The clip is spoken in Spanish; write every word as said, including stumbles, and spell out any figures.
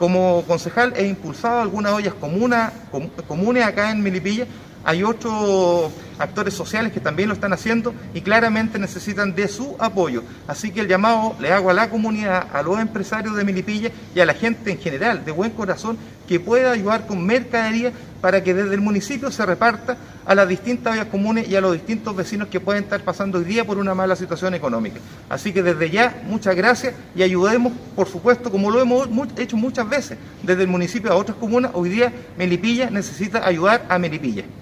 como concejal he impulsado algunas ollas comunas, com, comunes acá en Melipilla. Hay otros actores sociales que también lo están haciendo y claramente necesitan de su apoyo. Así que el llamado le hago a la comunidad, a los empresarios de Melipilla y a la gente en general de buen corazón que pueda ayudar con mercadería para que desde el municipio se reparta a las distintas ollas comunes y a los distintos vecinos que pueden estar pasando hoy día por una mala situación económica. Así que desde ya, muchas gracias y ayudemos, por supuesto, como lo hemos hecho muchas veces desde el municipio a otras comunas. Hoy día Melipilla necesita ayudar a Melipilla.